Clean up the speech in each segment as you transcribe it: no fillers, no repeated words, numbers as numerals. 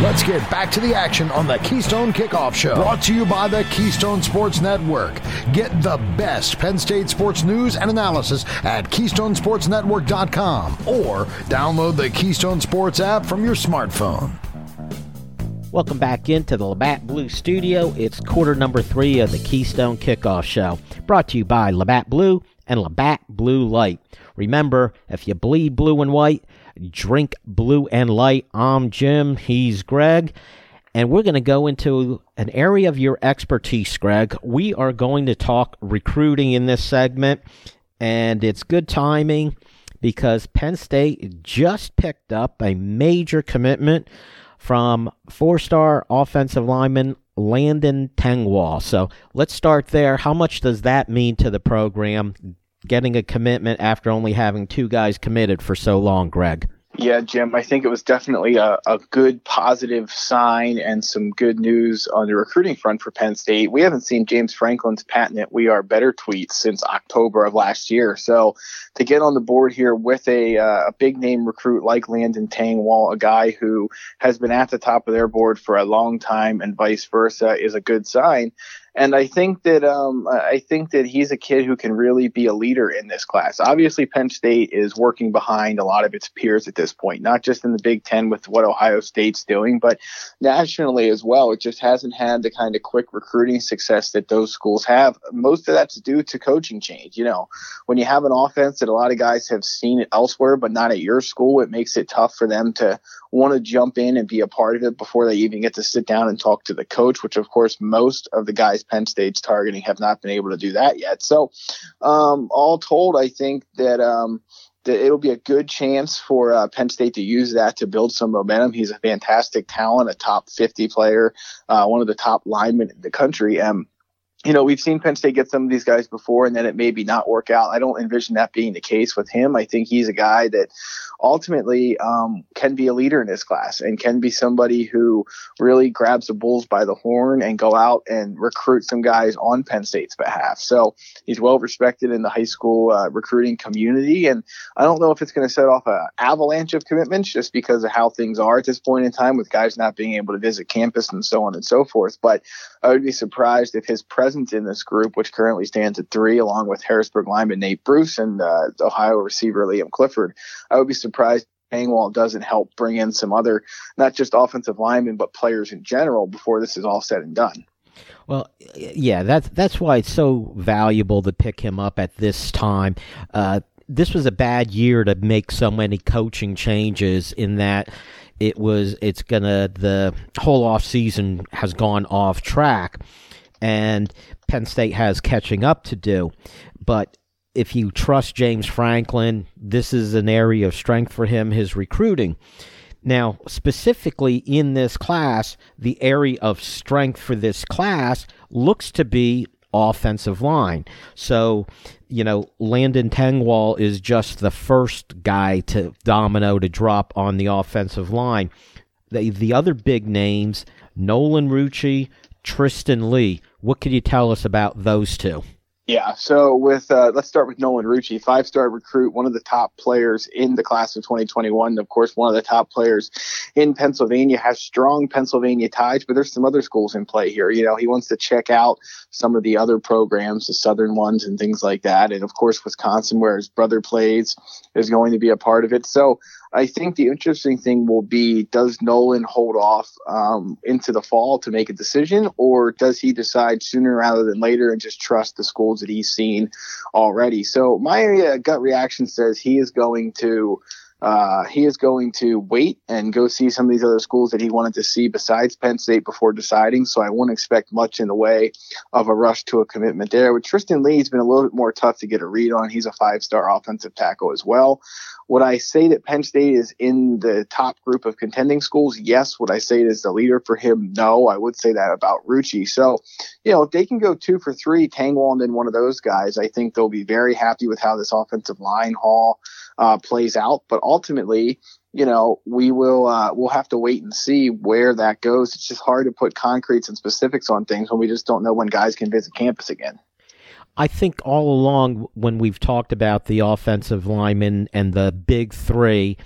Let's get back to the action on the Keystone Kickoff Show. Brought to you by the Keystone Sports Network. Get the best Penn State sports news and analysis at KeystonesportsNetwork.com or download the Keystone Sports app from your smartphone. Welcome back into the Labatt Blue Studio. It's quarter number 3 of the Keystone Kickoff Show. Brought to you by Labatt Blue and Labatt Blue Light. Remember, if you bleed blue and white, drink blue and light. I'm Jim, he's Greg, and we're going to go into an area of your expertise, Greg. We are going to talk recruiting in this segment, and it's good timing because Penn State just picked up a major commitment from 4-star offensive lineman Landon Tengwall. So let's start there. How much does that mean to the program, getting a commitment after only having 2 guys committed for so long, Greg? Yeah, Jim, I think it was definitely a good positive sign and some good news on the recruiting front for Penn State. We haven't seen James Franklin's patented "We Are Better" tweets since October of last year. So to get on the board here with a big name recruit like Landon Tengwall, a guy who has been at the top of their board for a long time and vice versa, is a good sign. And I think that he's a kid who can really be a leader in this class. Obviously, Penn State is working behind a lot of its peers at this point, not just in the Big Ten with what Ohio State's doing, but nationally as well. It just hasn't had the kind of quick recruiting success that those schools have. Most of that's due to coaching change. You know, when you have an offense that a lot of guys have seen it elsewhere, but not at your school, it makes it tough for them to want to jump in and be a part of it before they even get to sit down and talk to the coach, which of course most of the guys Penn State's targeting have not been able to do that yet. So all told, I think that it'll be a good chance for Penn State to use that to build some momentum. He's a fantastic talent, a top 50 player, one of the top linemen in the country. You know, we've seen Penn State get some of these guys before and then it maybe not work out. I don't envision that being the case with him. I think he's a guy that ultimately can be a leader in this class and can be somebody who really grabs the bulls by the horn and go out and recruit some guys on Penn State's behalf. So he's well respected in the high school recruiting community. And I don't know if it's going to set off an avalanche of commitments just because of how things are at this point in time with guys not being able to visit campus and so on and so forth. But I would be surprised if his presence in this group, which currently stands at 3, along with Harrisburg lineman Nate Bruce and Ohio receiver Liam Clifford, I would be surprised Tengwall doesn't help bring in some other, not just offensive linemen, but players in general before this is all said and done. Well, yeah, that's why it's so valuable to pick him up at this time. This was a bad year to make so many coaching changes in that the whole off season has gone off track. And Penn State has catching up to do. But if you trust James Franklin, this is an area of strength for him, his recruiting. Now, specifically in this class, the area of strength for this class looks to be offensive line. So, you know, Landon Tengwall is just the first guy to drop on the offensive line. The other big names, Nolan Rucci, Tristan Lee. What can you tell us about those two? Yeah, so let's start with Nolan Rucci, 5-star recruit, one of the top players in the class of 2021. Of course, one of the top players in Pennsylvania, has strong Pennsylvania ties, but there's some other schools in play here. You know, he wants to check out some of the other programs, the Southern ones and things like that. And of course, Wisconsin, where his brother plays, is going to be a part of it. So I think the interesting thing will be, does Nolan hold off into the fall to make a decision, or does he decide sooner rather than later and just trust the schools that he's seen already? So my gut reaction says he is going to wait and go see some of these other schools that he wanted to see besides Penn State before deciding. So I won't expect much in the way of a rush to a commitment there. With Tristan Lee, he's been a little bit more tough to get a read on. He's a 5-star offensive tackle as well. Would I say that Penn State is in the top group of contending schools? Yes. Would I say it is the leader for him? No. I would say that about Rucci. So, you know, if they can go 2 for 3, Tengwall and then one of those guys, I think they'll be very happy with how this offensive line haul plays out. But ultimately, you know, we'll have to wait and see where that goes. It's just hard to put concretes and specifics on things when we just don't know when guys can visit campus again. I think all along when we've talked about the offensive linemen and the big 3,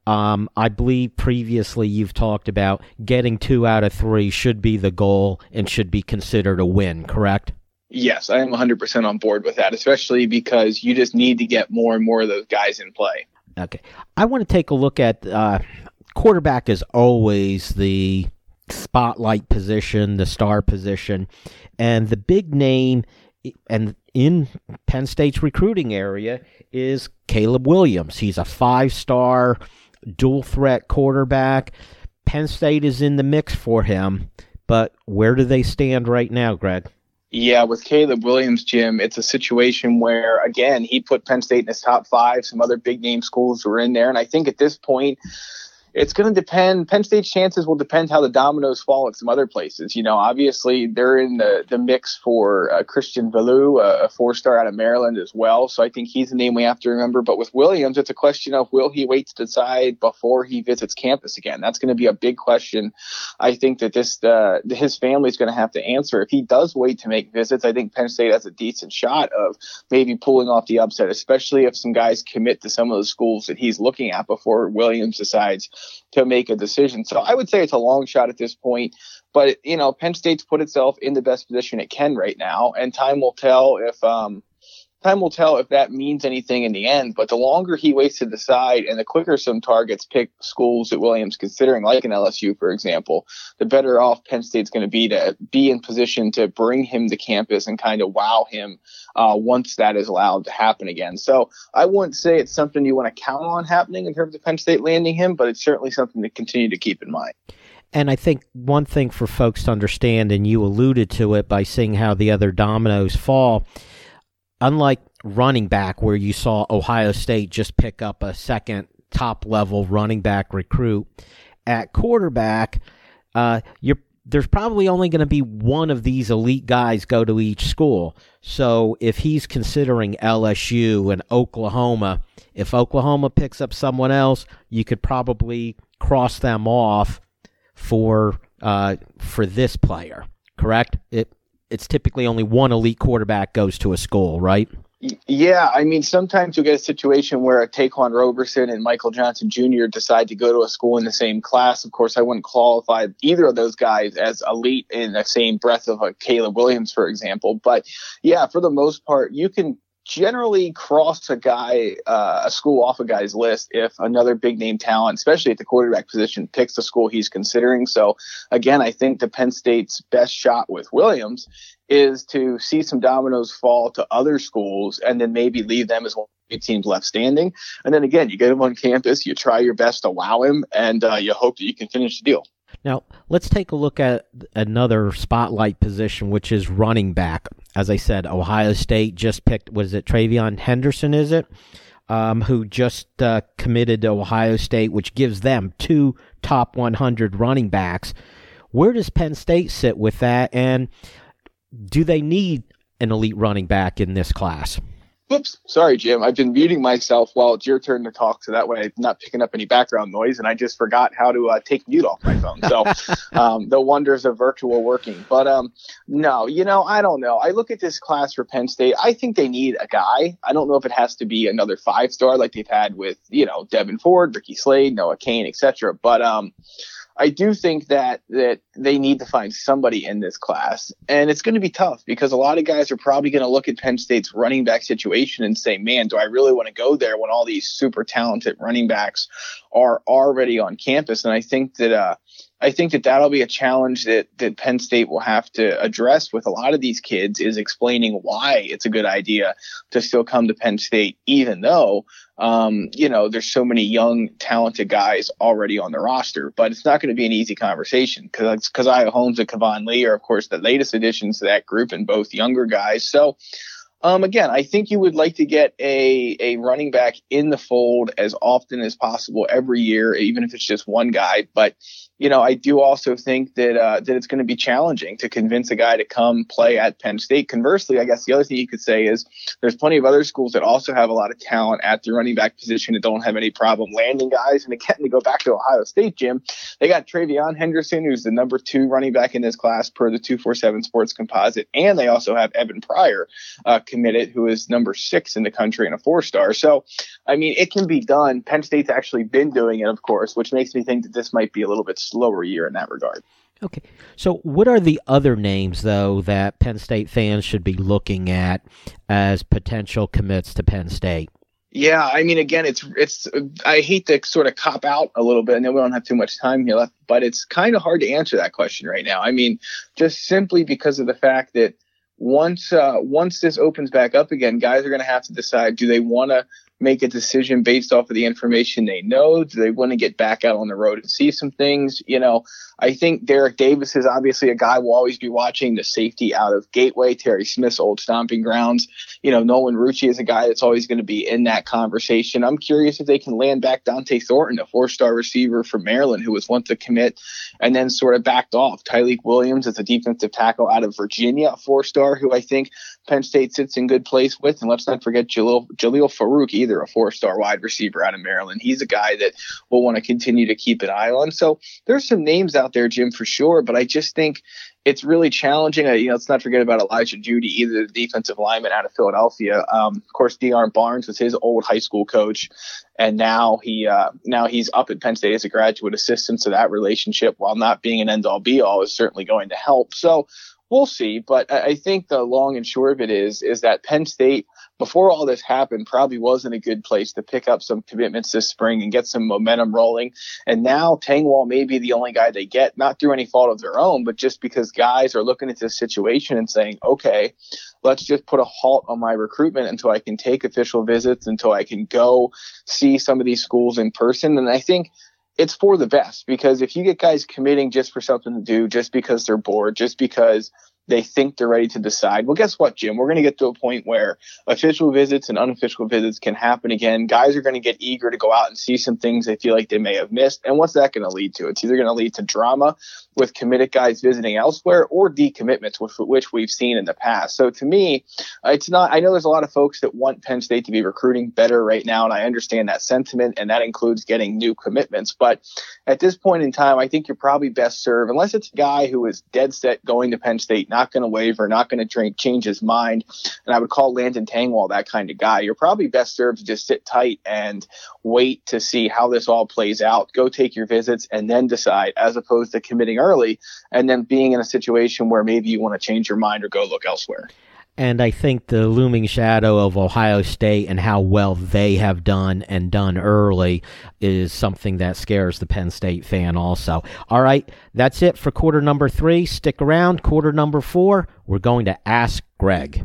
I believe previously you've talked about getting 2 out of 3 should be the goal and should be considered a win, correct? Yes, I am 100% on board with that, especially because you just need to get more and more of those guys in play. Okay. I want to take a look at quarterback is always the spotlight position, the star position, and the big name and in Penn State's recruiting area is Caleb Williams. He's a 5-star dual threat quarterback. Penn State is in the mix for him, but where do they stand right now, Greg? Yeah, with Caleb Williams, Jim, it's a situation where, again, he put Penn State in his top 5. Some other big-name schools were in there. And I think at this point, it's going to depend. Penn State's chances will depend how the dominoes fall at some other places. You know, obviously, they're in the mix for Christian Ballou, a 4-star out of Maryland as well. So I think he's a name we have to remember. But with Williams, it's a question of will he wait to decide before he visits campus again? That's going to be a big question. I think that his family's going to have to answer. If he does wait to make visits, I think Penn State has a decent shot of maybe pulling off the upset, especially if some guys commit to some of the schools that he's looking at before Williams decides to make a decision. So I would say it's a long shot at this point, but you know, Penn State's put itself in the best position it can right now, and time will tell if that means anything in the end. But the longer he waits to decide and the quicker some targets pick schools that Williams considering, like an LSU, for example, the better off Penn State's going to be in position to bring him to campus and kind of wow him once that is allowed to happen again. So I wouldn't say it's something you want to count on happening in terms of Penn State landing him, but it's certainly something to continue to keep in mind. And I think one thing for folks to understand, and you alluded to it by seeing how the other dominoes fall, unlike running back where you saw Ohio State just pick up a second top-level running back recruit, at quarterback, there's probably only going to be one of these elite guys go to each school. So if he's considering LSU and Oklahoma, if Oklahoma picks up someone else, you could probably cross them off for this player, correct? It's typically only one elite quarterback goes to a school, right? Yeah, I mean, sometimes you'll get a situation where a Taquan Roberson and Michael Johnson Jr. decide to go to a school in the same class. Of course, I wouldn't qualify either of those guys as elite in the same breath of a Caleb Williams, for example. But yeah, for the most part, you can generally cross a school off a guy's list if another big name talent, especially at the quarterback position, picks the school he's considering. So again, I think the Penn State's best shot with Williams is to see some dominoes fall to other schools and then maybe leave them as one of the teams left standing. And then again, you get him on campus, you try your best to wow him, and you hope that you can finish the deal. Now, let's take a look at another spotlight position, which is running back. As I said, Ohio State just picked, TreVeyon Henderson, is it? Who just committed to Ohio State, which gives them 2 top 100 running backs. Where does Penn State sit with that, and do they need an elite running back in this class? Oops, sorry, Jim. I've been muting myself while it's your turn to talk, so that way I'm not picking up any background noise, and I just forgot how to take mute off my phone. So the wonders of virtual working. But no, I don't know. I look at this class for Penn State. I think they need a guy. I don't know if it has to be another 5-star like they've had with, Devin Ford, Ricky Slade, Noah Cain, etc. But I do think that they need to find somebody in this class, and it's going to be tough because a lot of guys are probably going to look at Penn State's running back situation and say, man, do I really want to go there when all these super talented running backs are already on campus? And I think that that'll be a challenge that Penn State will have to address with a lot of these kids, is explaining why it's a good idea to still come to Penn State, even though, there's so many young, talented guys already on the roster. But it's not going to be an easy conversation because Keziah Holmes and Kevon Lee are, of course, the latest additions to that group and both younger guys. So, again, I think you would like to get a running back in the fold as often as possible every year, even if it's just one guy. But, I do also think that it's going to be challenging to convince a guy to come play at Penn State. Conversely, I guess the other thing you could say is there's plenty of other schools that also have a lot of talent at the running back position that don't have any problem landing guys. And again, to go back to Ohio State, Jim, they got TreVeyon Henderson, who's the number 2 running back in this class per the 247 Sports Composite. And they also have Evan Pryor committed, who is number 6 in the country and a 4-star. So, I mean, it can be done. Penn State's actually been doing it, of course, which makes me think that this might be a little bit slower year in that regard. Okay. So what are the other names, though, that Penn State fans should be looking at as potential commits to Penn State? Yeah, I mean, again, it's. I hate to sort of cop out a little bit. I know we don't have too much time here left, but it's kind of hard to answer that question right now. I mean, just simply because of the fact that once this opens back up again, guys are going to have to decide: do they want to make a decision based off of the information they know? Do they want to get back out on the road and see some things? You know, I think Derek Davis is obviously a guy we'll always be watching, the safety out of Gateway, Terry Smith's old stomping grounds. You know, Nolan Rucci is a guy that's always going to be in that conversation. I'm curious if they can land back Dante Thornton, a 4-star receiver from Maryland who was once a commit and then sort of backed off. Tyleek Williams is a defensive tackle out of Virginia, a 4-star who I think Penn State sits in good place with. And let's not forget Jalil Farouk, either a 4-star wide receiver out of Maryland. He's a guy that we'll want to continue to keep an eye on. So there's some names out there, Jim, for sure, but I just think it's really challenging. Let's not forget about Elijah Judy, either the defensive lineman out of Philadelphia. Of course, Deion Barnes was his old high school coach, and now he's up at Penn State as a graduate assistant. So that relationship, while not being an end-all be-all, is certainly going to help. So we'll see, but I think the long and short of it is that Penn State, before all this happened, probably wasn't a good place to pick up some commitments this spring and get some momentum rolling. And now Tangwall may be the only guy they get, not through any fault of their own, but just because guys are looking at this situation and saying, okay, let's just put a halt on my recruitment until I can take official visits, until I can go see some of these schools in person. And I think it's for the best, because if you get guys committing just for something to do, just because they're bored, just because they think they're ready to decide, well, guess what, Jim? We're going to get to a point where official visits and unofficial visits can happen again. Guys are going to get eager to go out and see some things they feel like they may have missed. And what's that going to lead to? It's either going to lead to drama with committed guys visiting elsewhere or decommitments, which we've seen in the past. So to me, it's not. I know there's a lot of folks that want Penn State to be recruiting better right now, and I understand that sentiment, and that includes getting new commitments. But at this point in time, I think you're probably best served, unless it's a guy who is dead set going to Penn State, not going to waver, not going to change his mind. And I would call Landon Tangwall that kind of guy. You're probably best served to just sit tight and wait to see how this all plays out. Go take your visits and then decide, as opposed to committing early and then being in a situation where maybe you want to change your mind or go look elsewhere. And I think the looming shadow of Ohio State and how well they have done and done early is something that scares the Penn State fan also. All right, that's it for quarter number 3. Stick around. Quarter number 4, we're going to Ask Greg.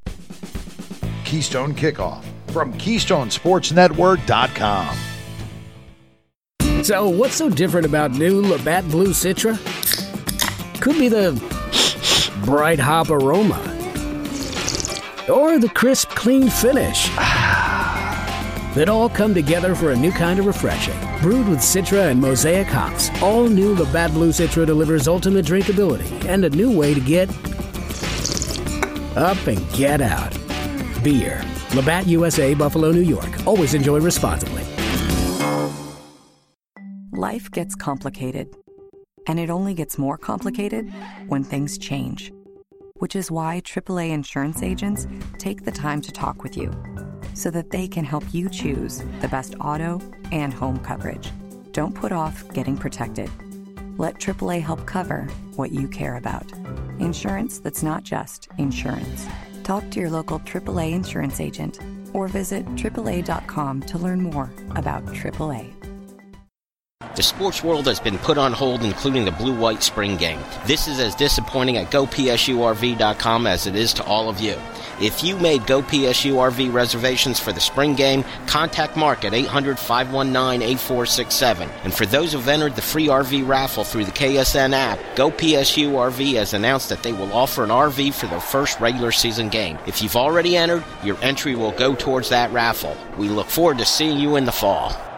Keystone Kickoff from KeystoneSportsNetwork.com. So what's so different about new Labatt Blue Citra? Could be the bright hop aroma, or the crisp, clean finish. That all come together for a new kind of refreshing. Brewed with Citra and Mosaic hops, all new Labatt Blue Citra delivers ultimate drinkability and a new way to get up and get out. Beer. Labatt USA, Buffalo, New York. Always enjoy responsibly. Life gets complicated, and it only gets more complicated when things change. Which is why AAA insurance agents take the time to talk with you so that they can help you choose the best auto and home coverage. Don't put off getting protected. Let AAA help cover what you care about. Insurance that's not just insurance. Talk to your local AAA insurance agent or visit AAA.com to learn more about AAA. The sports world has been put on hold, including the Blue-White Spring Game. This is as disappointing at GoPSURV.com as it is to all of you. If you made GoPSURV reservations for the spring game, contact Mark at 800-519-8467. And for those who've entered the free RV raffle through the KSN app, GoPSURV has announced that they will offer an RV for their first regular season game. If you've already entered, your entry will go towards that raffle. We look forward to seeing you in the fall.